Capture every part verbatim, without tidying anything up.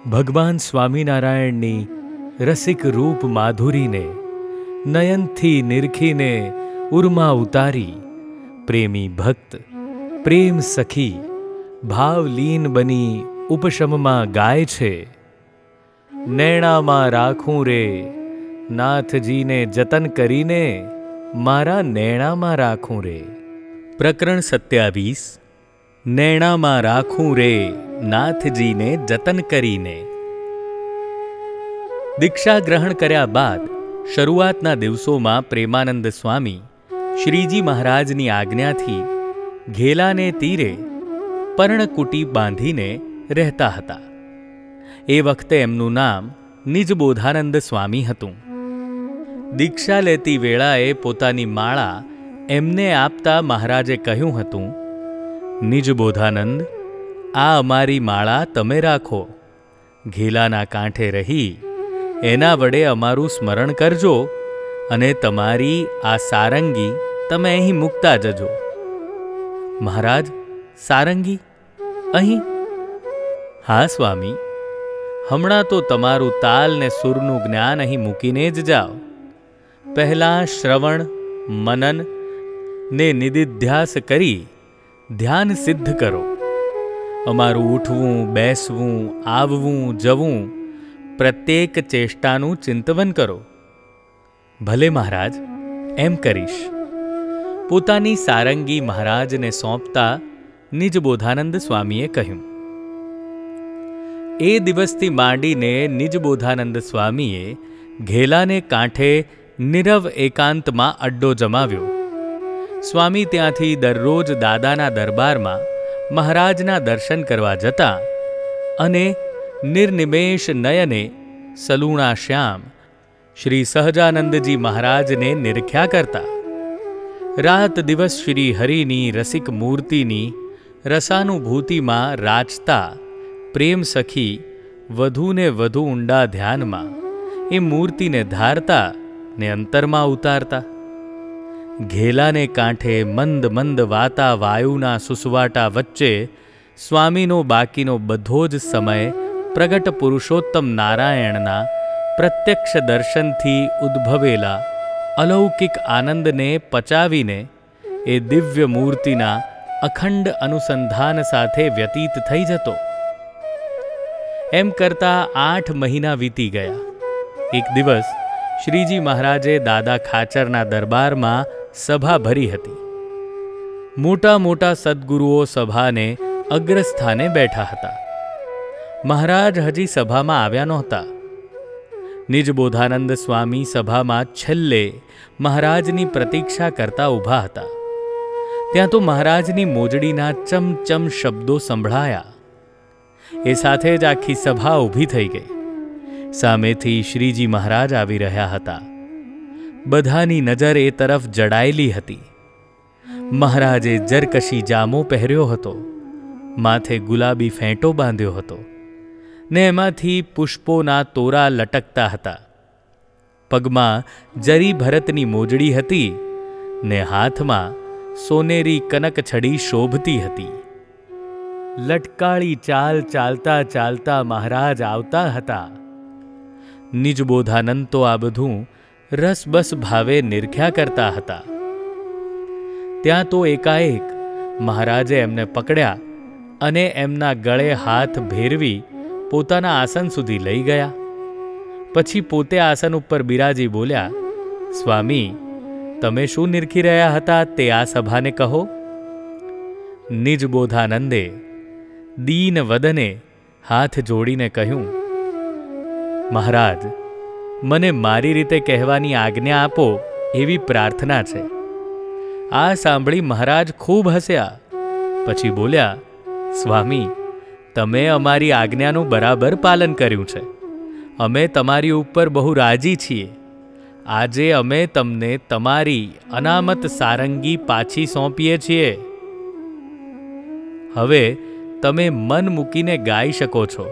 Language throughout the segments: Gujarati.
ભગવાન સ્વામિનારાયણની રસિક રૂપ માધુરીને નયનથી નિરખીને ઉર્મા ઉતારી પ્રેમી ભક્ત પ્રેમ સખી ભાવલીન બની ઉપશમમાં ગાય છે. નૈણામાં રાખું રે નાથજીને જતન કરીને મારા નૈણામાં રાખું રે. પ્રકરણ સત્યાવીસ. નૈણામાં રાખું રે નાથજીને જતન કરીને. દીક્ષા ગ્રહણ કર્યા બાદ શરૂઆતના દિવસોમાં પ્રેમાનંદ સ્વામી શ્રીજી મહારાજની આજ્ઞાથી ઘેલાને તીરે પર્ણકુટી બાંધીને રહેતા હતા. એ વખતે એમનું નામ નિજબોધાનંદ સ્વામી હતું. દીક્ષા લેતી વેળાએ પોતાની માળા એમને આપતા મહારાજે કહ્યું હતું, નિજબોધાનંદ, આ અમારી માળા તમે રાખો. ઘેલાના કાંઠે રહી એના વડે અમારું સ્મરણ કરજો અને તમારી આ સારંગી તમે અહીં મૂકતા જજો. મહારાજ, સારંગી અહીં? હા સ્વામી, હમણાં તો તમારું તાલ ને સુરનું જ્ઞાન અહીં મૂકીને જ જાઓ. પહેલાં શ્રવણ, મનન ને નિધિધ્યાસ કરી ધ્યાન સિદ્ધ કરો. અમારું ઉઠવું, બેસવું, આવવું, જવું પ્રત્યેક ચેષ્ટાનું ચિંતવન કરો. ભલે મહારાજ, એમ કરીશ. પોતાની સારંગી મહારાજને સોંપતા નિજબોધાનંદ સ્વામીએ કહ્યું. એ દિવસથી માંડીને નિજબોધાનંદ સ્વામીએ ઘેલાને કાંઠે નીરવ એકાંતમાં અડ્ડો જમાવ્યો. સ્વામી ત્યાંથી દરરોજ દાદાના દરબારમાં મહારાજના દર્શન કરવા જતા અને નિર્નિમેષ નયને સલૂણા શ્યામ શ્રી સહજાનંદજી મહારાજને નિરખ્યા કરતા. રાત દિવસ શ્રી હરિની રસિક મૂર્તિની રસાનુભૂતિમાં રાચતા પ્રેમ સખી વધુને વધુ ઊંડા ધ્યાનમાં એ મૂર્તિને ધારતા ને અંતરમાં ઉતારતા. ઘેલાને કાંઠે મંદ મંદ વાતા વાયુના સુસવાટા વચ્ચે સ્વામીનો બાકીનો બધો જ સમય પ્રગટ પુરુષોત્તમ નારાયણના પ્રત્યક્ષ દર્શનથી ઉદ્ભવેલા અલૌકિક આનંદને પચાવીને એ દિવ્ય મૂર્તિના અખંડ અનુસંધાન સાથે વ્યતીત થઈ જતો. એમ કરતા આઠ મહિના વીતી ગયા. એક દિવસ શ્રીજી મહારાજે દાદા ખાચરના દરબારમાં સભા ભરી હતી. મોટા મોટા સદ્ગુરુઓ સભાને અગ્રસ્થાને બેઠા હતા. મહારાજ હજી સભામાં આવ્યા નહોતા. નિજબોધાનંદ સ્વામી સભામાં છેલ્લે મહારાજની પ્રતીક્ષા કરતા ઊભા હતા. ત્યાં તો મહારાજની મોજડીના ચમચમ શબ્દો સંભળાયા. એ સાથે જ આખી સભા ઊભી થઈ ગઈ. સામેથી શ્રીજી મહારાજ આવી રહ્યા હતા. બધાની નજર એ તરફ જડાયેલી હતી. મહારાજે જરકશી જામો પહેર્યો હતો, માથે ગુલાબી ફેંટો બાંધ્યો હતો ને એમાંથી પુષ્પોના તોરા લટકતા હતા. પગમાં જરી ભરતની મોજડી હતી ને હાથમાં સોનેરી કનક છડી શોભતી હતી. લટકાળી ચાલ ચાલતા ચાલતા મહારાજ આવતા હતા. નિજબોધાનંદ તો આ બધું રસબસ ભાવે નિરખ્યા કરતા હતા. ત્યાં તો એકાએક મહારાજે એમને પકડ્યા અને એમના ગળે હાથ ભેરવી પોતાના આસન સુધી લઈ ગયા. પછી પોતે આસન ઉપર બિરાજી બોલ્યા, સ્વામી, તમે શું નિરખી રહ્યા હતા તે આ સભાને કહો. નિજબોધાનંદે દીન વદને હાથ જોડીને કહ્યું, મહારાજ, મને મારી રીતે કહેવાની આજ્ઞા આપો એવી પ્રાર્થના છે. આ સાંભળી મહારાજ ખૂબ હસ્યા. પછી બોલ્યા, સ્વામી, તમે અમારી આજ્ઞાનું બરાબર પાલન કર્યું છે. અમે તમારી ઉપર બહુ રાજી છીએ. આજે અમે તમને તમારી અનામત સારંગી પાછી સોંપીએ છીએ. હવે તમે મન મૂકીને ગાઈ શકો છો.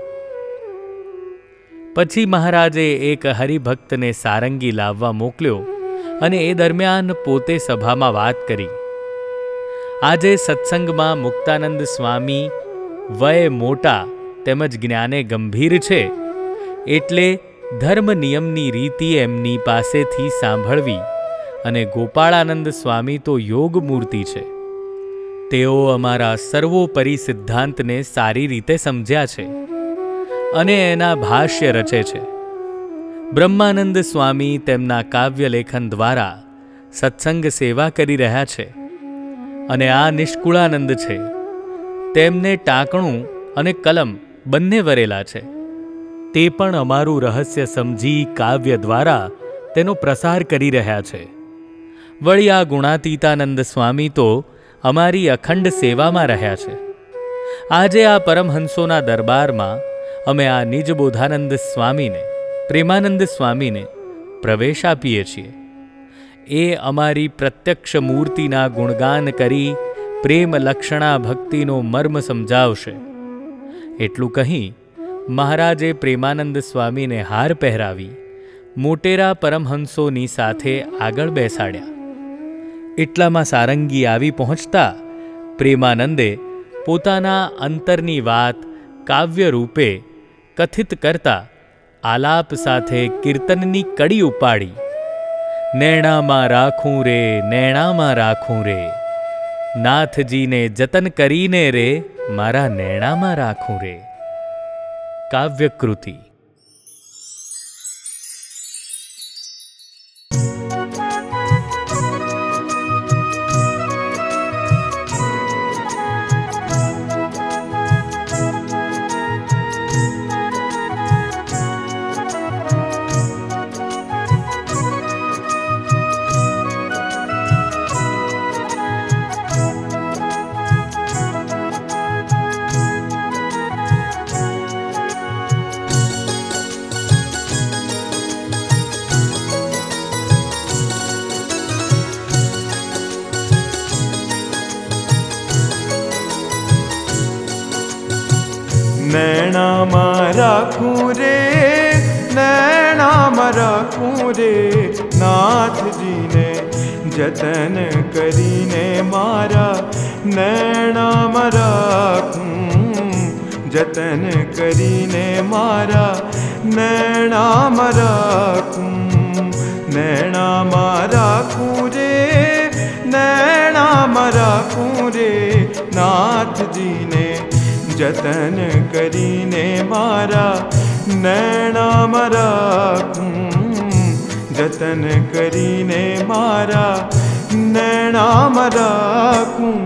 પછી મહારાજે એક હરિભક્તને સારંગી લાવવા મોકલ્યો અને એ દરમિયાન પોતે સભામાં વાત કરી. આજે સત્સંગમાં મુક્તાનંદ સ્વામી વય મોટા તેમજ જ્ઞાને ગંભીર છે, એટલે ધર્મ નિયમની રીતિ એમની પાસેથી સાંભળવી. અને ગોપાળાનંદ સ્વામી તો યોગ મૂર્તિ છે. તેઓ અમારા સર્વોપરી સિદ્ધાંતને સારી રીતે સમજ્યા છે અને એના ભાષ્ય રચે છે. બ્રહ્માનંદ સ્વામી તેમના કાવ્યલેખન દ્વારા સત્સંગ સેવા કરી રહ્યા છે અને આ નિષ્કુળાનંદ છે. તેમને ટાંકણું અને કલમ બંને વરેલા છે. તે પણ અમારું રહસ્ય સમજી કાવ્ય દ્વારા તેનો પ્રસાર કરી રહ્યા છે. વળી આ ગુણાતીતાનંદ સ્વામી તો અમારી અખંડ સેવામાં રહ્યા છે. આજે આ પરમહંસોના દરબારમાં અમે આ નિજબોધાનંદ સ્વામીને, પ્રેમાનંદ સ્વામીને પ્રવેશ આપીએ છીએ. એ અમારી પ્રત્યક્ષ મૂર્તિના ગુણગાન કરી પ્રેમ લક્ષણા ભક્તિનો મર્મ સમજાવશે. એટલું કહી મહારાજે પ્રેમાનંદ સ્વામીને હાર પહેરાવી મોટેરા પરમહંસોની સાથે આગળ બેસાડ્યા. એટલામાં સારંગી આવી પહોંચતા પ્રેમાનંદે પોતાના અંતરની વાત કાવ્ય રૂપે કથિત કરતા આલાપ સાથે કીર્તનની કડી ઉપાડી. નૈણામાં રાખું રે, નૈણામાં રાખું રે, નાથજીને જતન કરીને રે, મારા નૈણામાં રાખું રે. કાવ્યકૃતિ. નૈણામાં રાખું રે, નૈણામાં રાખું રે, નાથજીને જતન કરીને મારા નૈણામાં રાખું, જતન કરીને મારા નૈણામાં રાખું. નૈણામાં રાખું રે, નૈણામાં રાખું રે, નાથજીને જતન કરીને મારા નૈણામાં રાખું, જતન કરીને મારા નૈણામાં રાખું.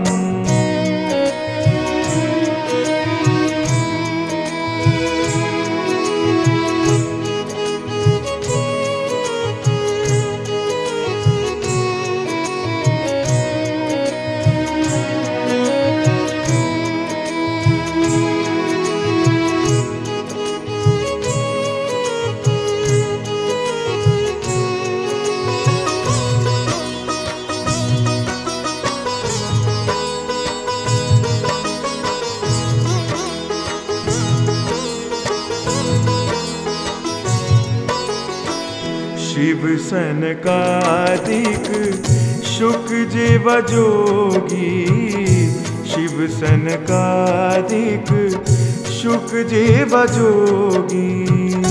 शिव सनकादिक शुक जेवा जोगी, शिव सनकादिक शुक जेवा जोगी.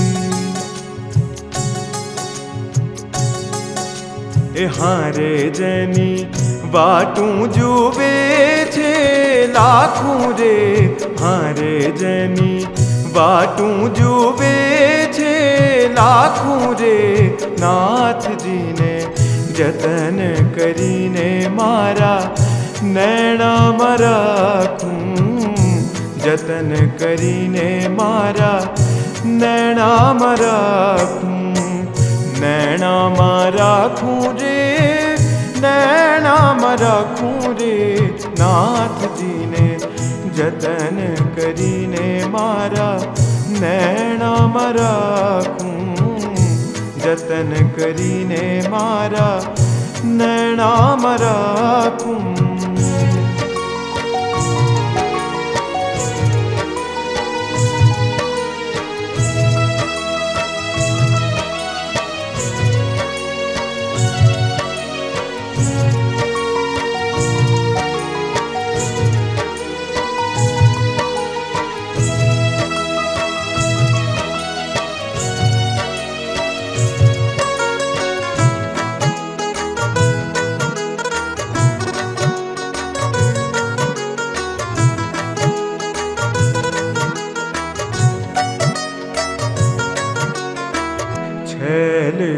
ए हारे जनी वाटूं जुवे छे लाखूं रे, हारे जनी वाटूं जुवे छे लाखूं रे, नाथजीने जतन करीने मारा नैणाમાં રાખું, जतन करीने मारा नैणाમાં રાખું. नैणाમાં રાખું रे, नैणाમાં રાખું रे, नाथजीने जतन करीने मारा नैणाમાં રાખું, जतन करीने मारा नैणाમાં રાખું.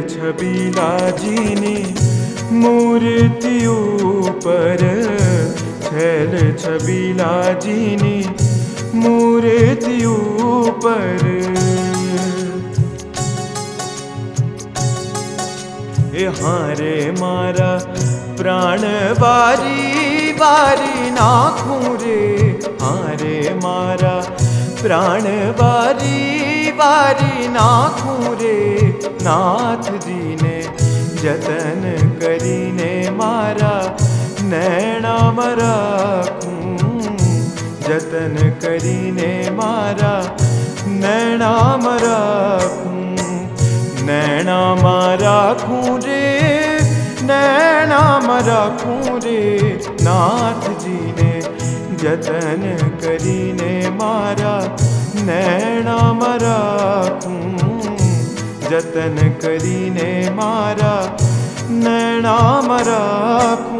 छबीलाजीनी मूर्ति ऊपर, छैल छबीलाजीनी मूर्ति ऊपर। ए हारे मारा प्राण बारी बारी नाखूं रे, हारे मारा प्राण बारी बारी नाखूं रे। नाथ जी ने जतन करीने मारा नैना मराखूं, जतन करीने मारा नैना मराखूं। नैना मराखूं रे, नैना मराखूं रे। नाथ जी ने जतन करीने मारा नैना मराखूं, जतन करीने मारा नैना मराखूं।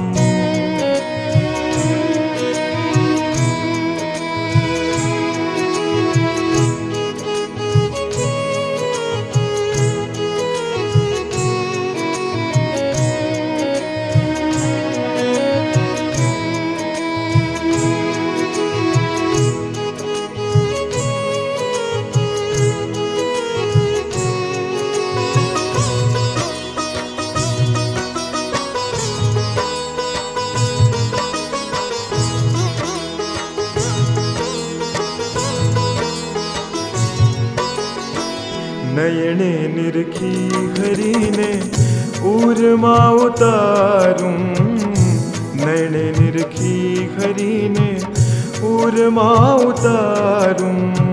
नयने निरखी हरि ने ऊरमा उतारूं, नयने निरखी हरि ने ऊरमा उतारूं।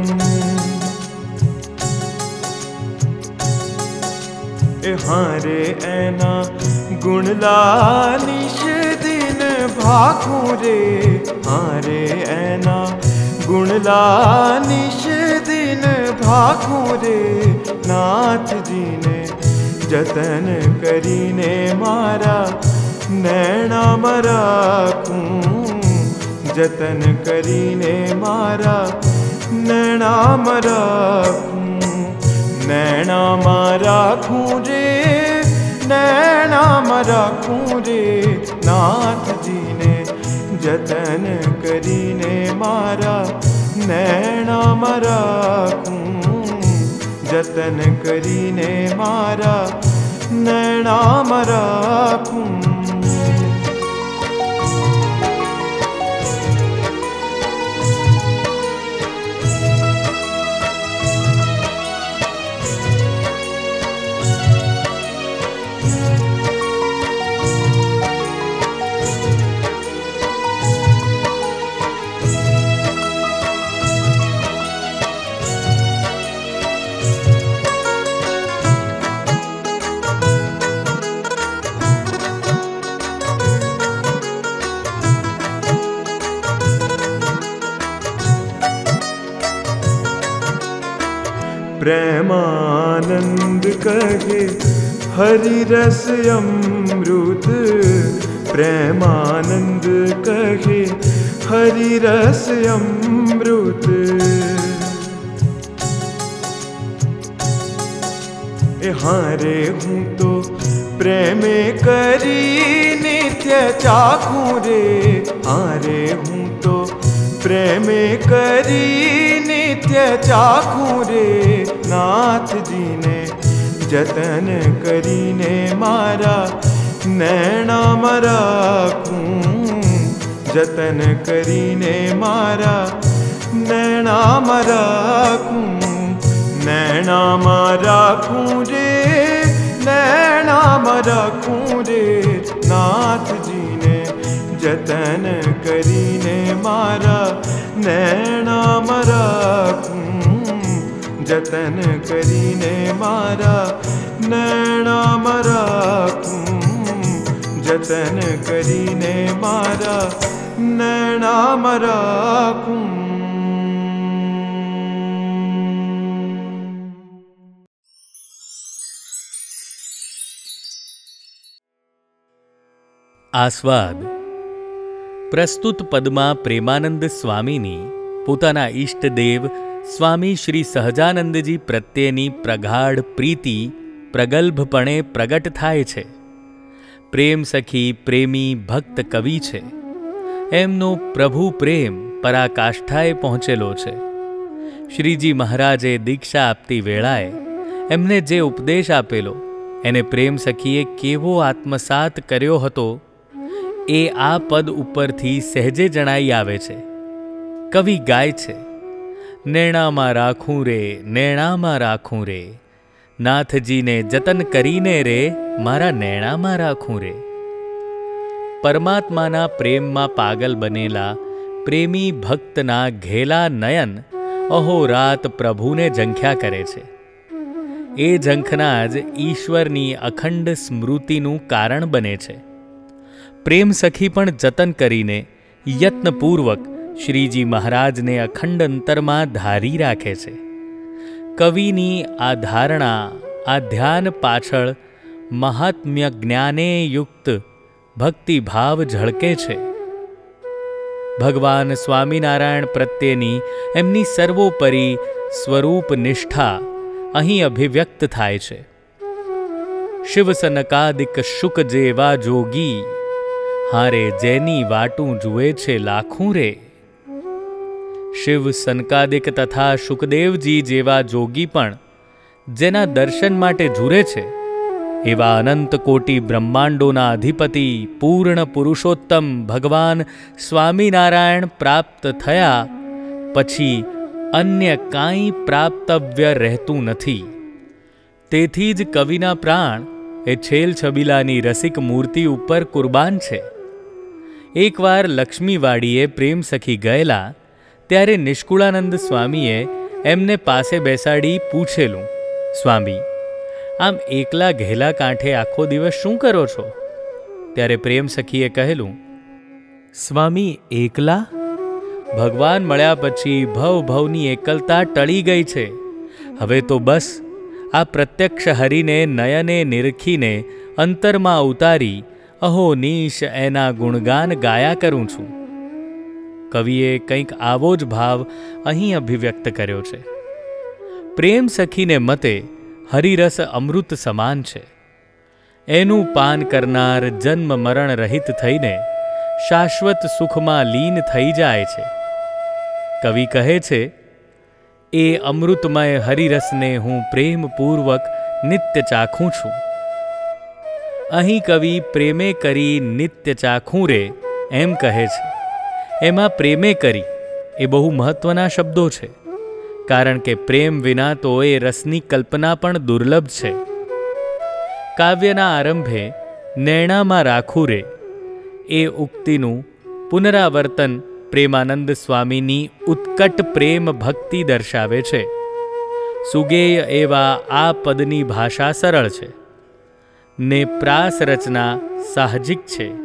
ए हारे ऐना गुणला निश दिन भाखूं रे, हारे ऐना गुणला निश दिन भाखूं रे। नाथ जी ने जतन करीने मारा नैना मराखूं, जतन करीने मारा नैना मराखूं। नैना मराखूं रे, नैना मराखूं रे। नाथ जी ने जतन करीने मारा नैना मराखूं, जतन करीने मारा नैना मराखूं। प्रेमानंद कहे हरि रस अमृत, प्रेमानंद कहे हरि रस अमृत। ए हारे हूँ तो प्रेमे करी नित्य चाखूं रे, हारे हूँ तो प्रेमे करी नित्य चाखूं रे। नाथ जी ने जतन करीने मारा नैना मराखूं, जतन करीने मारा नैना मराखूं। नैना मराखूं रे, नैना मराखूं रे। नाथ जी ने जतन करीने मारा नैना मराखूं, जतन करीने मारा नैना मराखूं, जतन करीने मारा नैना मराखूं। આસ્વાદ પ્રસ્તુત પદમાં પ્રેમાનંદ સ્વામીની પોતાના ઈષ્ટદેવ સ્વામી શ્રી સહજાનંદજી પ્રત્યેની પ્રગાઢ પ્રીતિ પ્રગલ્ભપણે પ્રગટ થાય છે. પ્રેમ સખી પ્રેમી ભક્ત કવિ છે. એમનો પ્રભુ પ્રેમ પરાકાષ્ઠાએ પહોંચેલો છે. શ્રીજી મહારાજે દીક્ષા આપતી વેળાએ એમને જે ઉપદેશ આપેલો એને પ્રેમ સખીએ કેવો આત્મસાત કર્યો હતો એ આ પદ ઉપરથી સહેજે જણાઈ આવે છે. કવિ ગાય છે, નેણામાં રાખું રે નેણામાં રાખું રે, નાથજીને જતન કરીને રે મારા નેણામાં રાખું રે. પરમાત્માના પ્રેમમાં પાગલ બનેલા પ્રેમી ભક્તના ઘેલા નયન અહોરાત પ્રભુને ઝંખ્યા કરે છે. એ ઝંખના જ ઈશ્વરની અખંડ સ્મૃતિનું કારણ બને છે. પ્રેમ સખી પણ જતન કરીને યત્નપૂર્વક શ્રીજી મહારાજને અખંડ અંતરમાં ધારી રાખે છે. કવિની આ ધારણા, આ ધ્યાન પાછળ મહાત્મ્ય જ્ઞાને યુક્ત ભક્તિભાવ ઝળકે છે. ભગવાન સ્વામિનારાયણ પ્રત્યેની એમની સર્વોપરી સ્વરૂપ નિષ્ઠા અહીં અભિવ્યક્ત થાય છે. શિવ સનકાદિક શુક જેવા જોગી, હારે જેની વાટું જુએ છે લાખું રે. શિવ સનકાદિક તથા શુકદેવજી જેવા જોગી પણ જેના દર્શન માટે ઝૂરે છે, એવા અનંત કોટી બ્રહ્માંડોના અધિપતિ પૂર્ણ પુરુષોત્તમ ભગવાન સ્વામિનારાયણ પ્રાપ્ત થયા પછી અન્ય કાંઈ પ્રાપ્તવ્ય રહેતું નથી. તેથી જ કવિના પ્રાણ એ છેલ છબીલાની રસિક મૂર્તિ ઉપર કુરબાન છે. એકવાર લક્ષ્મીવાડીએ પ્રેમ સખી ગયેલા ત્યારે નિષ્કુળાનંદ સ્વામીએ એમને પાસે બેસાડી પૂછેલું, સ્વામી, આમ એકલા ઘેલા કાંઠે આખો દિવસ શું કરો છો? ત્યારે પ્રેમ સખીએ કહેલું, સ્વામી એકલા? ભગવાન મળ્યા પછી ભવ ભવની એકલતા ટળી ગઈ છે. હવે તો બસ આ પ્રત્યક્ષ હરિને નયને નિરખીને અંતરમાં ઉતારી અહોનીશ એના ગુણગાન ગાયા કરું છું. કવિએ કંઈક આવો જ ભાવ અહીં અભિવ્યક્ત કર્યો છે. પ્રેમ સખીને મતે હરિરસ અમૃત સમાન છે. એનું પાન કરનાર જન્મ મરણ રહિત થઈને શાશ્વત સુખમાં લીન થઈ જાય છે. કવિ કહે છે, એ અમૃતમય હરિરસને હું પ્રેમપૂર્વક નિત્ય ચાખું છું. અહીં કવિ પ્રેમે કરી નિત્ય ચાખું રે એમ કહે છે. એમાં પ્રેમે કરી એ બહુ મહત્વના શબ્દો છે, કારણ કે પ્રેમ વિના તો એ રસની કલ્પના પણ દુર્લભ છે. કાવ્યના આરંભે નૈણામાં રાખું રે એ ઉક્તિનું પુનરાવર્તન પ્રેમાનંદ સ્વામીની ઉત્કટ પ્રેમ ભક્તિ દર્શાવે છે. સુગેય એવા આ પદની ભાષા સરળ છે ને પ્રાસ રચના સાહજિક છે.